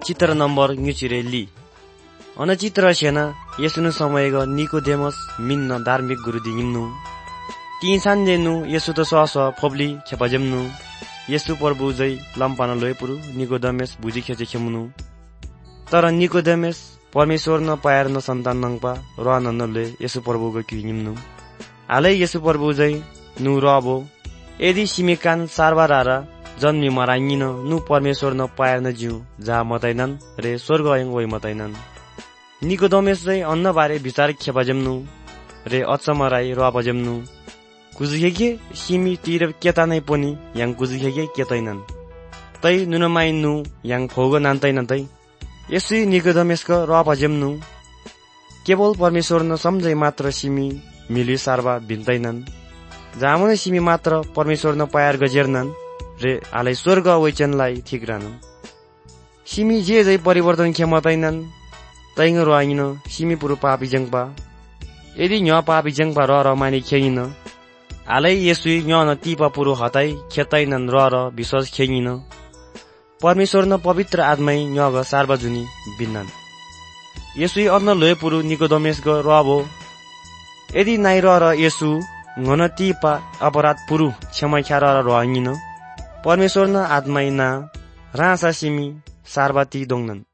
ಚಿತ್ರ number ನ್ಯೂಚಿರೆಲ್ಲಿ ಅನಚಿತ್ರ Sena ಯೇಸುನು ಸಮಯಗ ನಿಕೋದೇಮಸ್ मिन्न धार्मिक गुरुदी निम्नु ती सान्जेनु यसु त सस फोब्ली खेपाजेम्नु यसु प्रभु जै लम्पान लोयपुरु निकोदेमस बुझी खेचे खेमुनु तर निकोदेमस परमेश्वर न पाएर न सन्तान नङपा रननले यसु प्रभुको कि निम्नु हालै यसु प्रभु जै नु रबो यदि सिमेकान सारबारा जन्मी मराइनिन नु परमेश्वर न पाएर न जिउ जा मतैनन् रे स्वर्ग अयङ वइ मतैनन् निकोदेमस जै अन्न बारे विचार खेपाजेम्नु रे अचमराई रपजेम्नु कुजुखेके सिमी तिर केता नै पनि याङ कुजुखेके केतैनन् तै नुनमाइ नु याङ फोग नान्तैनन् तै यसै निकोदेमसको रपजेम्नु केवल परमेश्वर न सम्झै मात्र सिमी मिली सारबा भिन्दैनन् जामुन सिमी मात्र परमेश्वर न पायर गजेर्नन् रे आलै स्वर्ग वैचनलाई ठीक रानन् सिमी जे जै परिवर्तन खेमतैनन् तैङ रोइन सिमी पुरु पापी जङपा यदि न्य पापी जङपा र मानि खेइन हालै यसुई न्य न तिपा पुरु हतै खेतैनन् र विश्वास खेइन परमेश्वर न पवित्र आत्मै न्यग सार्वजुनी बिन्नन् यसुई अन्न लोय पुरु निकोदेमस ग रबो यदि नाइ र यसु ngन तिपा अपराध पुरु क्षमा ख्यार र रोइन परमेश्वर न आत्मै ना रासा सिमी सार्वती दोंगनन्